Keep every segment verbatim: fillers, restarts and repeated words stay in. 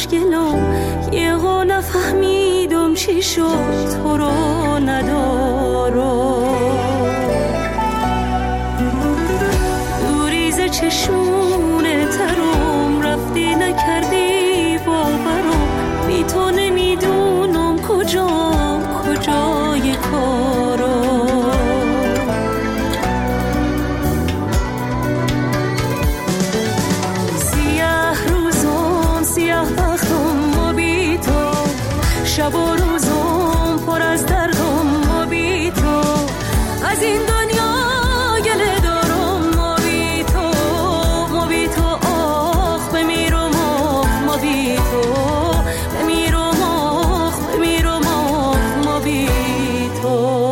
خوشگلم یه ها نفهمیدم چی شد تو رو ندارم دوریز چشونه ترم رفتی نکردی باورم بی تو نمیدونم کجام کجای کارم شب و روزم پر از دردم ما بی تو از این دنیا گله دارم ما بی تو ما بی تو آخ بمیرم آخ ما بی تو بمیرم آخ بمیرم آخ ما بی تو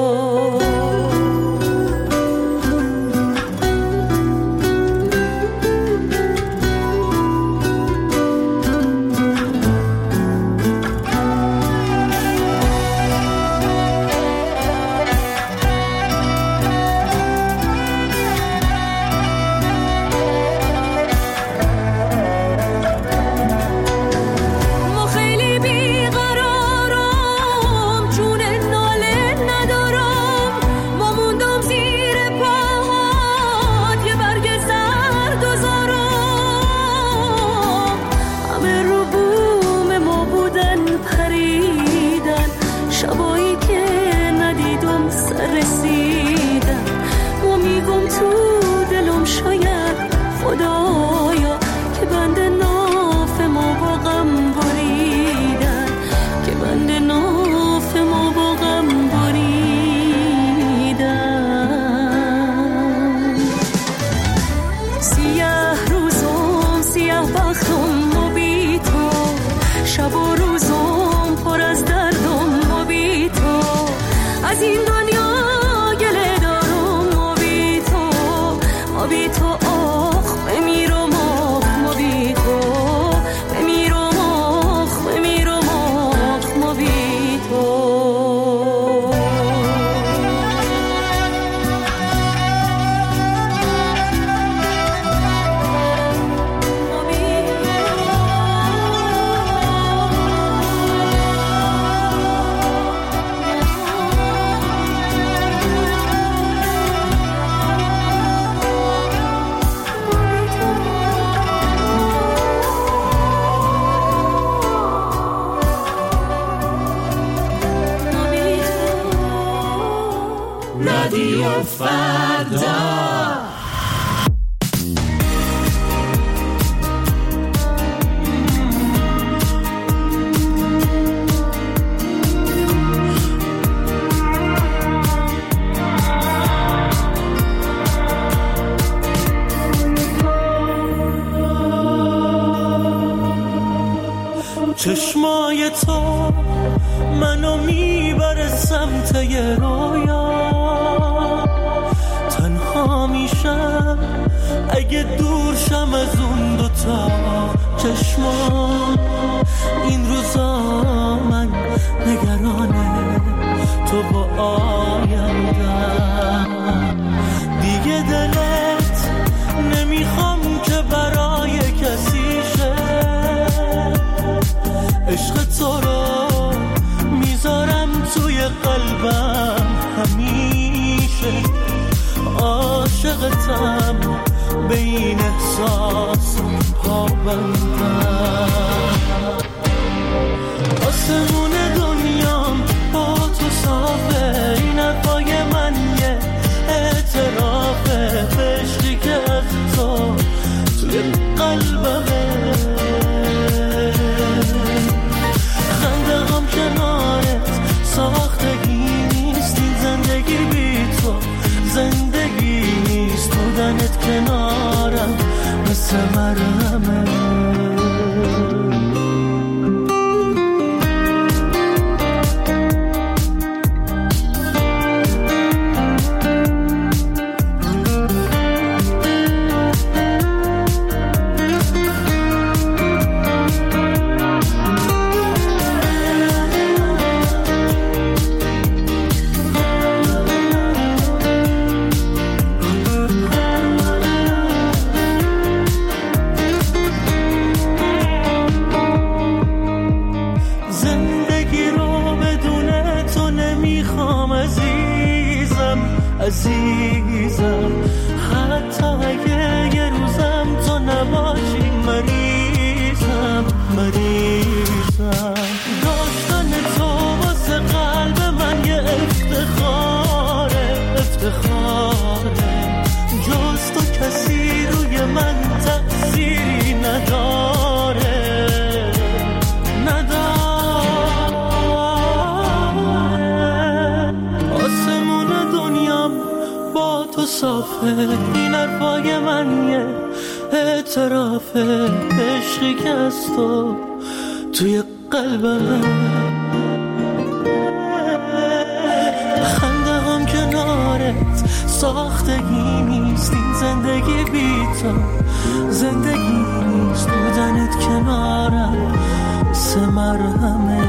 رادیو فردا چشمای تو منو میبره سمت یه رویا تنها میشم اگه دور شم از اون دوتا چشما این روزا من نگرانه تو با آیندم دیگه دلت نمیخوام که برای کسی شه عشق تو رو میذارم توی قلبم همیشه عاشقتم به این احساس پابندم آسمون دنیام با تو صافه این حرفای من یه اعترافه عشقی که از تو توی قلبمه خنده هم کنارت ساختگی نیست این زندگی بی تو زندگی نیست بودنت کنارم مثل مرهمه دنیام عزیزم عزیزم، حتی اگه یه روزم تو نباشی مریضم مریضم. داشتن تو واسه قلب من یه افتخاره افتخاره، جز تو کسی روی من تأثیری نداره تو صافه، این حرفای من یه اعترافه، عشقی که از تو توی قلبمه. خنده هم کنارت ساختگی نیست، این زندگی بی تو زندگی نیست، بودنت کنارم سه مرهمه.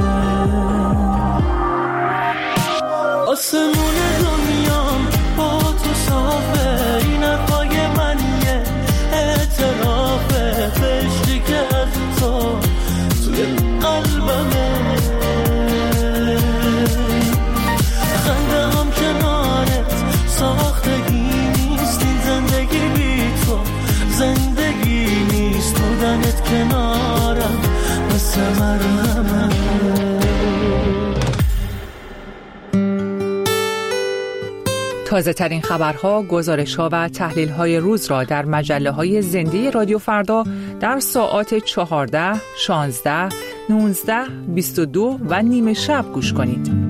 آسمون دنیام با تو صافه، این حرفای من یه اعترافه، عشقی که از تو توی قلبمه. خنده هم کنارت ساختگی نیست، این زندگی بی تو زندگی نیست، بودنت کنارم مثل مرهمه. تازه ترین خبرها، گزارش‌ها و تحلیل‌های روز را در مجله‌های زنده رادیو فردا در ساعات چهارده، شانزده، نوزده، بیست و دو و نیمه شب گوش کنید.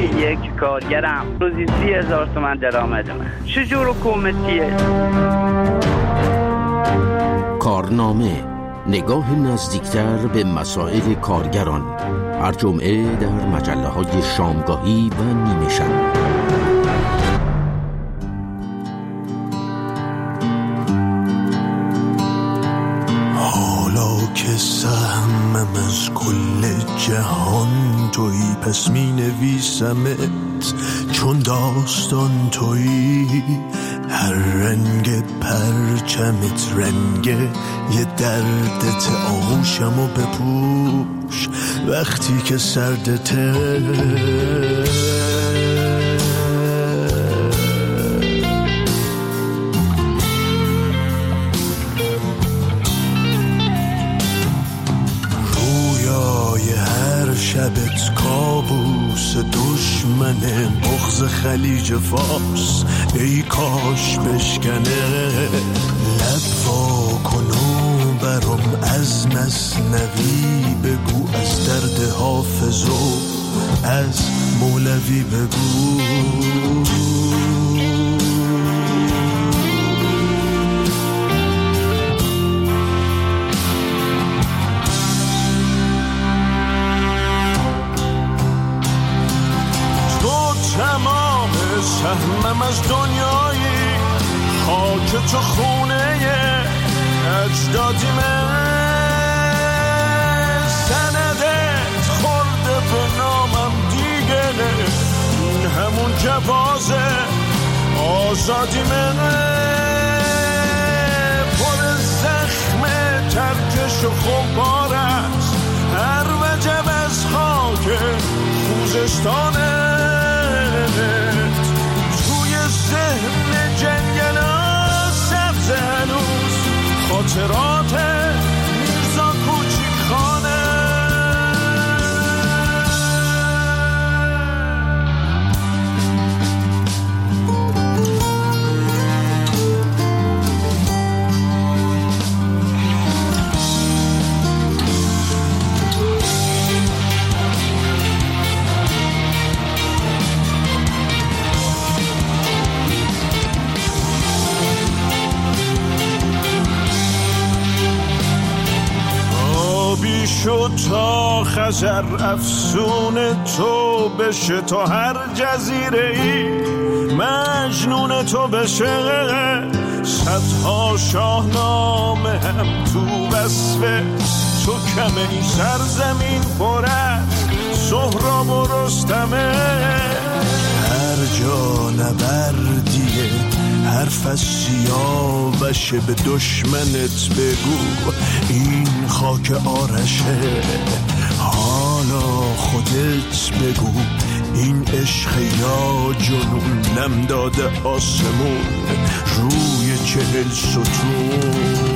یک کارگرم، روزی سی هزار تومن درآمدمه. چجور حکومتیه؟ کارنامه، نگاه نزدیکتر به مسائل کارگران، هر جمعه در مجله‌های شامگاهی و نیمه شب. حالا که سهمم از کل جهان تویی، پس می نویسمت چون داستان تویی. هر رنگ پرچمت رنگ یه دردت، آغوشمو بپوش وقتی که سردته. رویای هر شبت کابوس دشمنه، بغض خلیج فارس ای کاش بشکنه. لب وا کن و برام از مثنوی بگو، از درد حافظ و از مولوی بگو. سهمم از دنیایی، خاک تو خونه اجدادیمه. سندت خورده به نامم دیگه، این همون جوازه آزادیمه. پر زخم ترکش و خمار است هر وجب از خاک خوزستانه. ذهن جنگلا سبز هنوز خاطرات میرزا کوچیک خانه. شد تا خزر افسون تو بشه، تا هر جزیره ای مجنون تو بشه. صدها شاهنامه هم تو وصفه تو کمه، این سرزمین پر از سهراب و رستمه. هر جا نبردیه حرف از سیاوشه، به دشمنت بگو این خاک آرشه. حالا خودت بگو این عشق یا جنون، نم داده آسمون روی چهل ستون.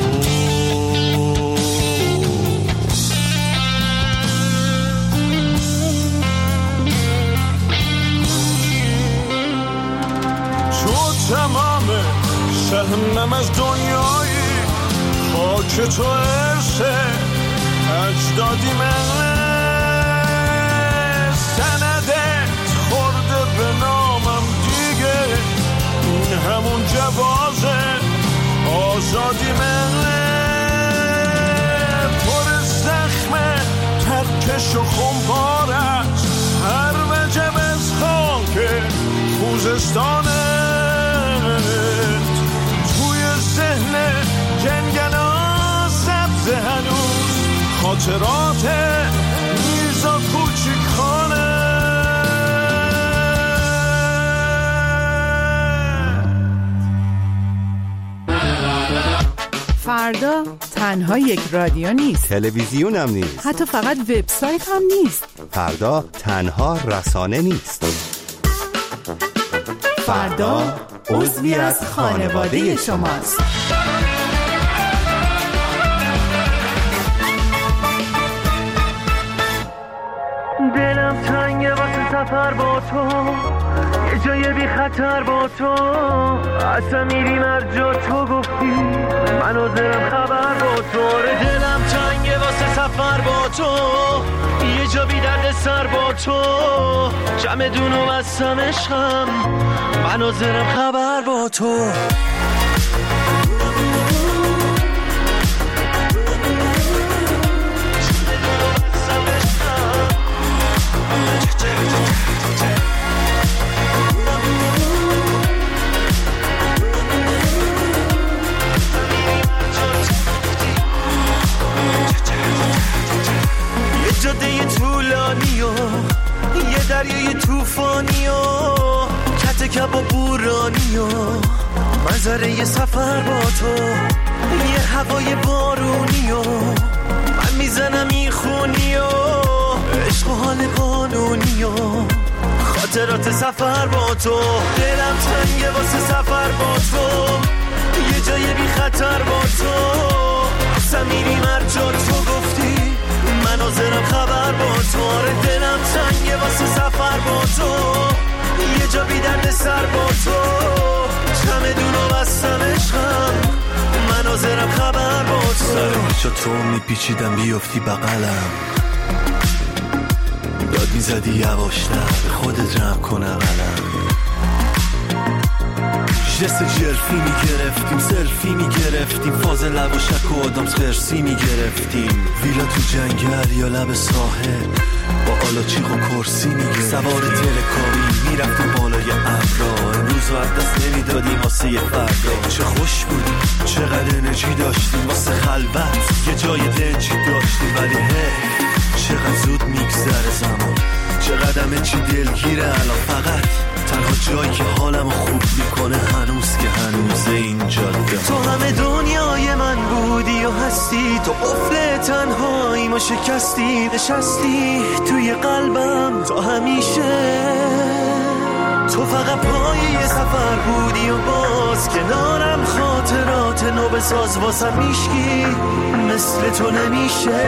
تمامه سهمم از دنیایی، خاک تو ارسه اجدادیمه. سندت خورده به نامم دیگه، این همون جوازه آزادیمه. پر زخمه ترکش و خمپار است هر وجب از خاک خوزستانه. توی ذهن جنگلا سبز هنوز خاطرات میرزا کوچیک خانه. فردا تنها یک رادیو نیست، تلویزیون هم نیست، حتی فقط وبسایت هم نیست. فردا تنها رسانه نیست، فردا عضوی از خانواده شماست. دلم تنگه واسه سفر با تو، یه جای بی خطر با تو. اصلا میریم هر جا تو گفتی، من و دلم خبر با تو. دلم تنگه واسه سفر با تو، یه جا بی درد سر با تو، جمع دونو بستم عشقم، مناظرم خبر با تو. جاده طولانی و یه دریای توفانی و کت کب و بورانی و منظره یه سفر با تو، یه هوای بارونی و من میزنم این خونی و عشق و حال قانونی و خاطرات سفر با تو. دلم تنگه واسه سفر با تو، یه جای بی خطر با تو، اصلا میریم هر جا تو گفتی، مناظرم خبر با تو. آره دلم تنگه واسه سفر با تو، یه جا بی درد سر با تو، چمدونو بستم عشقم، مناظرم خبر با تو. سر چا تو میپیچیدم بیافتی بغلم، داد میزدی یواشتر به خودت جمع کنه قلم، جست جرفی میگرفتیم، سلفی میگرفتیم، فاز لب و شک و آدامس خرسی میگرفتیم، ویلا تو جنگل یا لب ساحل با آلاچیق و کرسی میگرفتیم، سوار تلکابی میرفتیم بالای ابرا، امروز و دست نمیدادیم واسه یه فردا. چه خوش بودیم، چقدر انرژی داشتیم واسه خلوت، یه جای دنجی داشتیم، ولی هی چقدر زود میگذره زمان، چقدر همه چی دلگیره الان، فقط تنها جایی که حالمو خوب میکنه هنوز که هنوز اینجا ده. تو همه دنیای من بودی و هستی، تو قفل تنهایی ما شکستی، نشستی توی قلبم تا همیشه، تو فقط پای سفر بودی و باز کنارم خاطرات نو بساز، واسم میشکی مثل تو نمیشه.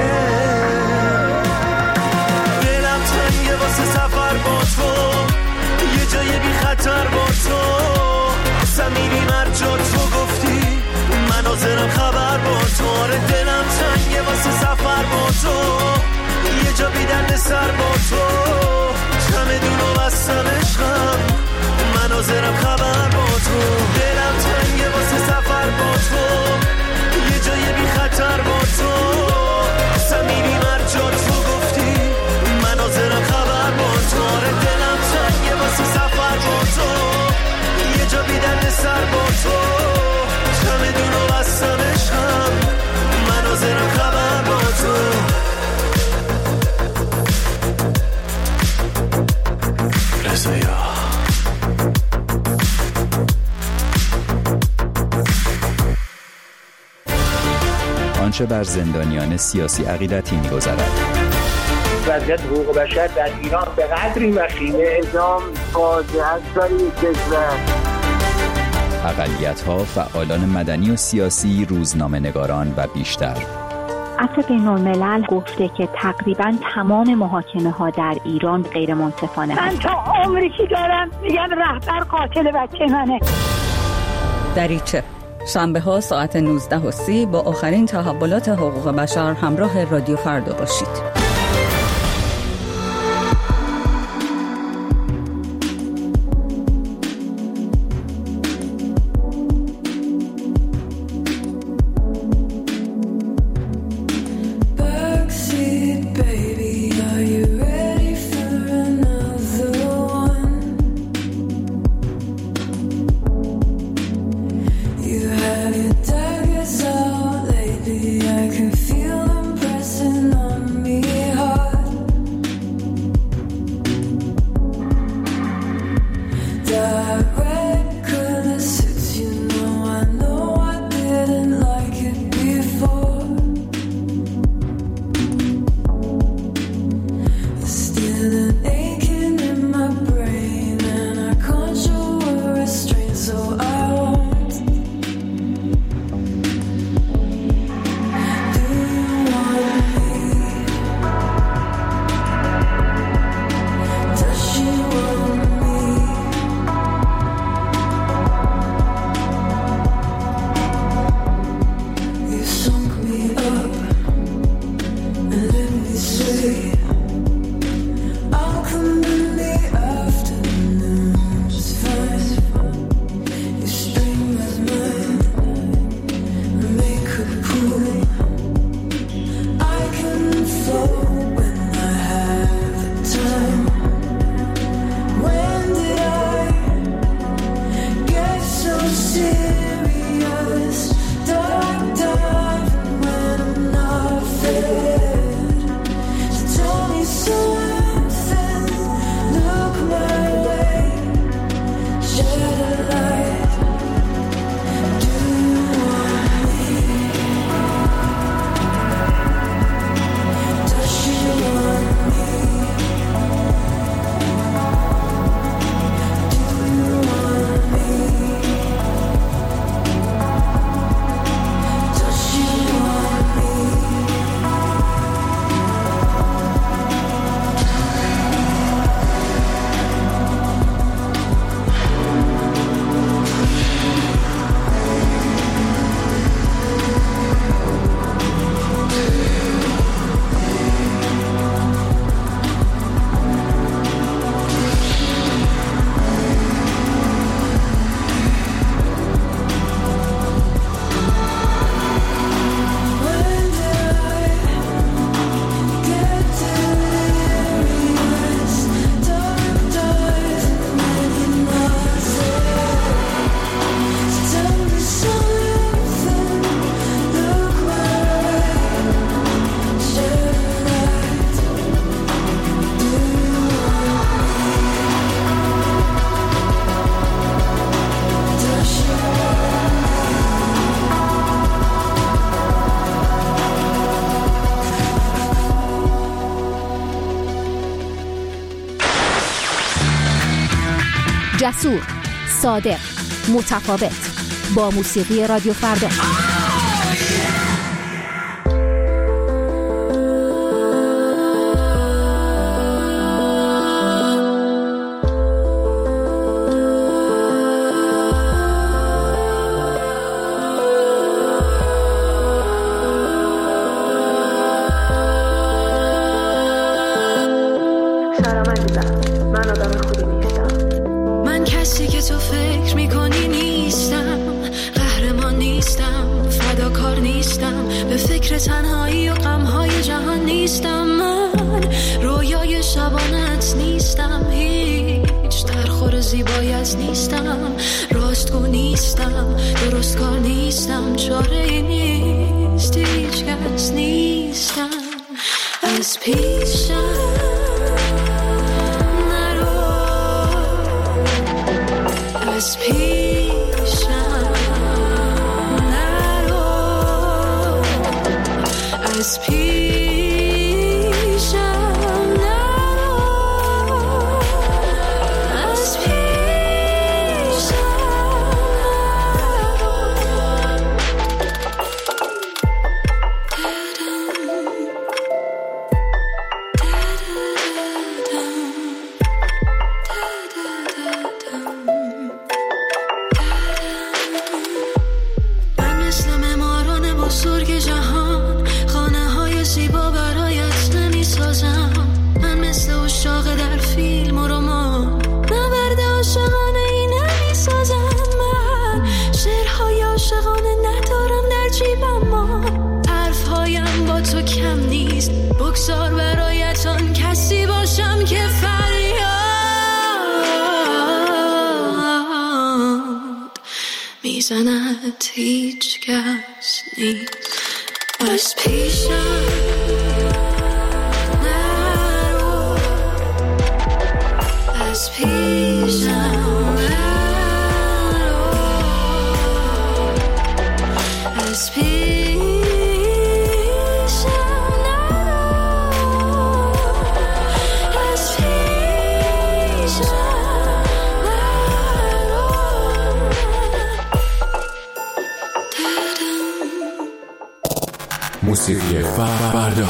دلم تنگه واسه سفر با تو، یه جای بی خطر با تو، اصلا میریم هر جا تو گفتی، مناظرم خبر با تو. آره دلم تنگه واسه سفر با تو، یه جا بی درد سر با تو، چمدونو بستم عشقم، مناظرم خبر با تو. دلم تنگه واسه سفر با تو، یه جای بی خطر با تو، اصلا میریم هر جا تو گفتی، مناظرم خبر با تو. آره دلم تنگه واسه سفر با تو، یه جا بی درد سر با تو، چمدونو بستم عشقم، مناظرم خبر با تو. رضایا آنچه بر زندانیان سیاسی عقیدتی می‌گذرد. وضعیت حقوق بشر در ایران به قدری وخیمه، اعدام فاجعه است برای کشور. اقلیت‌ها، فعالان مدنی و سیاسی، روزنامه‌نگاران و بیشتر. عفو بین‌الملل گفته که تقریباً تمام محاکمه‌ها در ایران غیر منصفانه هست. من تا عمری که دارم میگم رهبر قاتل بچه منه. دریچه شنبه ها ساعت نوزده و سی با آخرین تحولات حقوق بشر همراه رادیو فردا باشید. I can feel them pressing on me. جسور، صادق، متفاوت، با موسیقی رادیو فردا. تنهایی و غم‌های جهان نیستم، من رویای شبانت نیستم، هیچ درخور زیبایت نیستم، راستگو نیستم، درست کار نیستم، چاره نیست، هیچ کس نیستم، از پیشم نرو، از پیشم از پیشم نرو، از پیشم من مثل معماران بزرگ جهان زیبا برایت نمی سازم، من مثل عشاق در فیلم و رمان نبرد عاشقانه ای نمی سازم، من شعرهای عاشقانه ندارم در جیبم، ما حرفهایم با تو کم نیست، بگذار برایت آن کسی باشم که فریاد میزند، هیچ کس نیست، از پیشم نرو، از پیشم نرو، از پیشم نرو، از پیشم نرو. موسیقی فردا.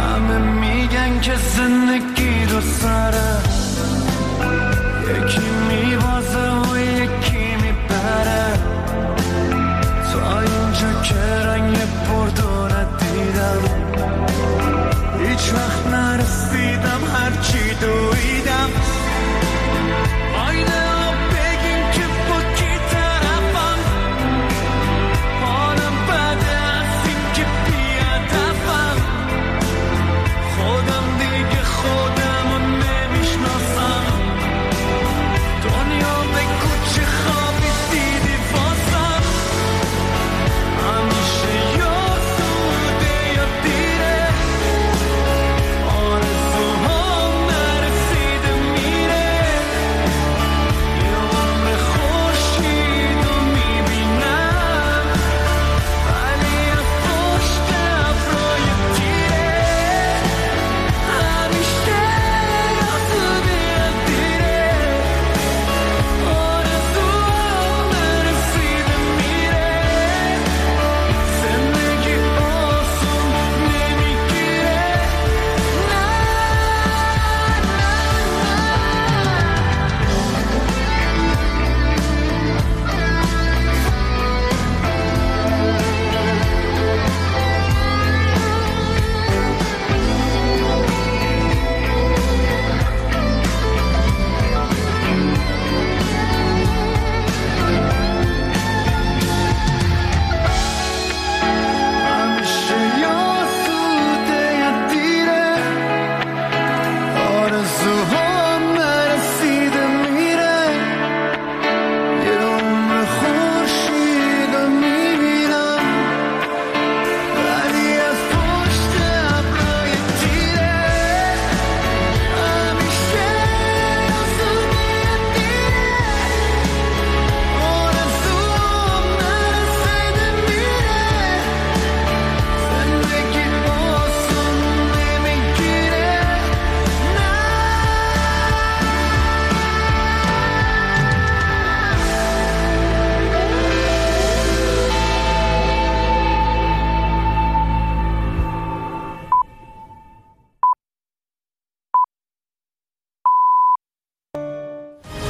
که زندگی رو سره یکی می